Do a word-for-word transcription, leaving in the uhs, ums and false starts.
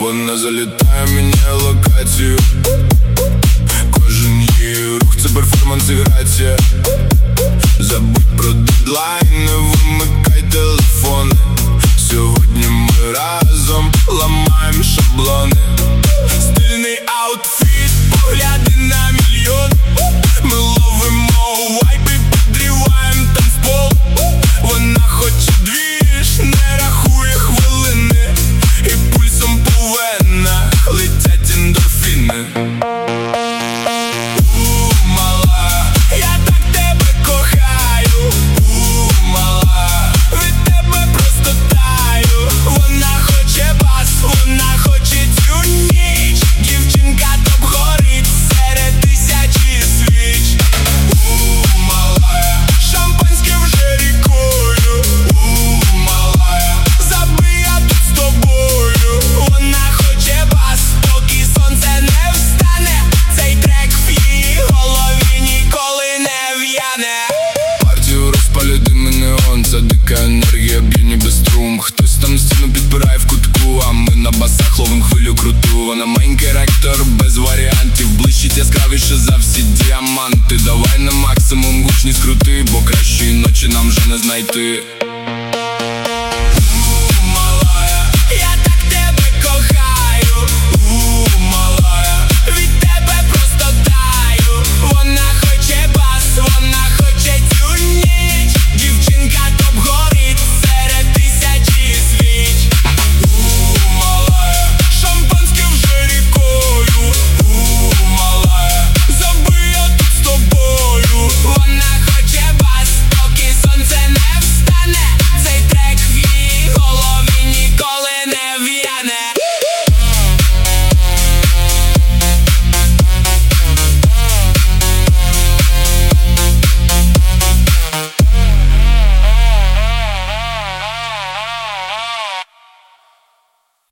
Вона залітає, міняє локацію. Кожен її рух — це перформанс і грація. Забудь про дедлайни, вимикай телефони. Сьогодні ми разом ламаємо шаблони. Стильний аутфіт, погляди на мільйон. Ми ловимо вайб і підріваємо танцпол. Вона хоче двіж, не рахує хвилини, і пульсом по венах летять ендорфіни. Це дика енергія, б'є ніби струм. Хтось там стіну підпирає в кутку, а ми на басах ловим хвилю круту. Вона мейн керектор без варіантів, блищить яскравіше за всі діаманти. Давай на максимум гучні скрути, бо кращої ночі нам вже не знайти.